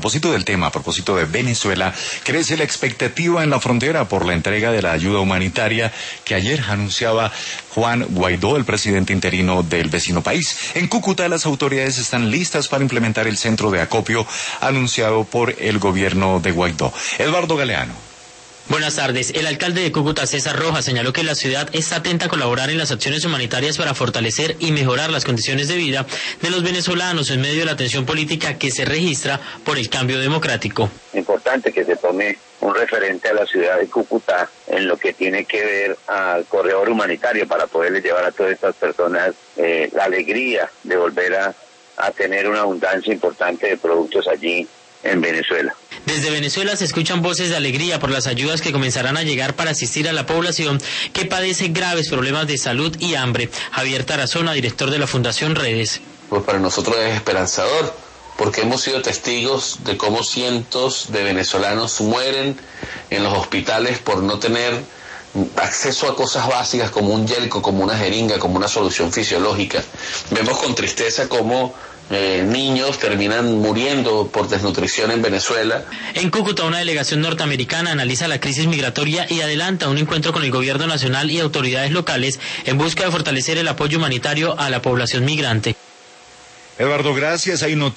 A propósito del tema, a propósito de Venezuela, crece la expectativa en la frontera por la entrega de la ayuda humanitaria que ayer anunciaba Juan Guaidó, el presidente interino del vecino país. En Cúcuta, las autoridades están listas para implementar el centro de acopio anunciado por el gobierno de Guaidó. Eduardo Galeano. Buenas tardes. El alcalde de Cúcuta, César Rojas, señaló que la ciudad está atenta a colaborar en las acciones humanitarias para fortalecer y mejorar las condiciones de vida de los venezolanos en medio de la tensión política que se registra por el cambio democrático. Importante que se tome un referente a la ciudad de Cúcuta en lo que tiene que ver al corredor humanitario para poderle llevar a todas estas personas la alegría de volver a tener una abundancia importante de productos allí en Venezuela. Desde Venezuela se escuchan voces de alegría por las ayudas que comenzarán a llegar para asistir a la población que padece graves problemas de salud y hambre. Javier Tarazona, director de la Fundación Redes. Pues para nosotros es esperanzador, porque hemos sido testigos de cómo cientos de venezolanos mueren en los hospitales por no tener acceso a cosas básicas como un yelco, como una jeringa, como una solución fisiológica. Vemos con tristeza cómo niños terminan muriendo por desnutrición en Venezuela. En Cúcuta, una delegación norteamericana analiza la crisis migratoria y adelanta un encuentro con el gobierno nacional y autoridades locales en busca de fortalecer el apoyo humanitario a la población migrante. Eduardo, gracias. Hay noticias.